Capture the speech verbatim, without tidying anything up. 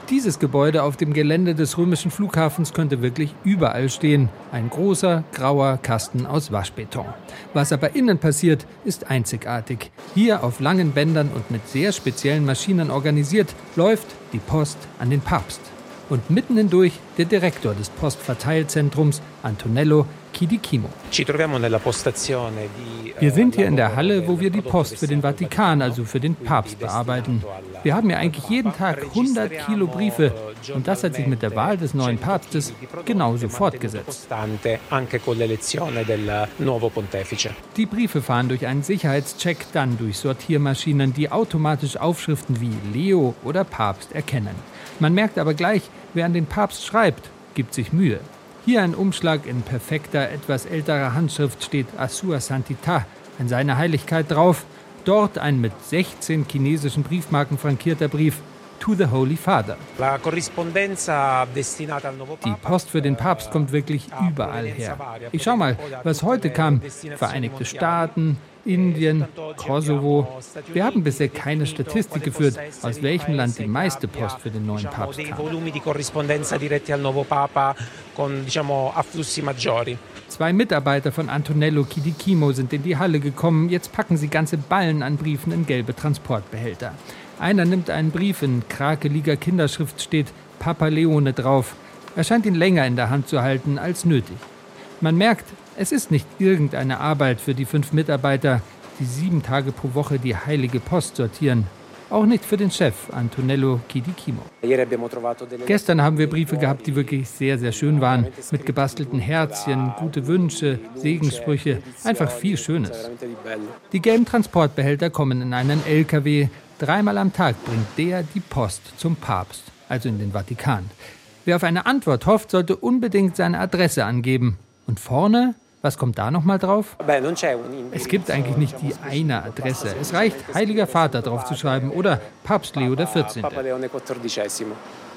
Dieses Gebäude auf dem Gelände des römischen Flughafens könnte wirklich überall stehen. Ein großer, grauer Kasten aus Waschbeton. Was aber innen passiert, ist einzigartig. Hier auf langen Bändern und mit sehr speziellen Maschinen organisiert, läuft die Post an den Papst. Und mitten hindurch der Direktor des Postverteilzentrums, Antonello Chidicchimo. Wir sind hier in der Halle, wo wir die Post für den Vatikan, also für den Papst, bearbeiten. Wir haben ja eigentlich jeden Tag hundert Kilo Briefe und das hat sich mit der Wahl des neuen Papstes genauso fortgesetzt. Die Briefe fahren durch einen Sicherheitscheck, dann durch Sortiermaschinen, die automatisch Aufschriften wie Leo oder Papst erkennen. Man merkt aber gleich, wer an den Papst schreibt, gibt sich Mühe. Hier ein Umschlag in perfekter, etwas älterer Handschrift steht A Sua Santità, an seine Heiligkeit drauf. Dort ein mit sechzehn chinesischen Briefmarken frankierter Brief To the Holy Father. Die Post für den Papst kommt wirklich überall her. Ich schau mal, was heute kam. Vereinigte Staaten, Indien, Kosovo. Wir haben bisher keine Statistik geführt, aus welchem Land die meiste Post für den neuen Papst kam. Zwei Mitarbeiter von Antonello Chidicchimo sind in die Halle gekommen. Jetzt packen sie ganze Ballen an Briefen in gelbe Transportbehälter. Einer nimmt einen Brief, in krakeliger Kinderschrift steht Papa Leone drauf. Er scheint ihn länger in der Hand zu halten als nötig. Man merkt, es ist nicht irgendeine Arbeit für die fünf Mitarbeiter, die sieben Tage pro Woche die heilige Post sortieren. Auch nicht für den Chef, Antonello Chidicchimo. Gestern haben wir Briefe gehabt, die wirklich sehr, sehr schön waren. Mit gebastelten Herzchen, gute Wünsche, Segenssprüche, einfach viel Schönes. Die gelben Transportbehälter kommen in einen L K W. Dreimal am Tag bringt der die Post zum Papst, also in den Vatikan. Wer auf eine Antwort hofft, sollte unbedingt seine Adresse angeben. Und vorne, was kommt da nochmal drauf? Es gibt eigentlich nicht die eine Adresse. Es reicht, Heiliger Vater drauf zu schreiben oder Papst Leo der vierzehnte.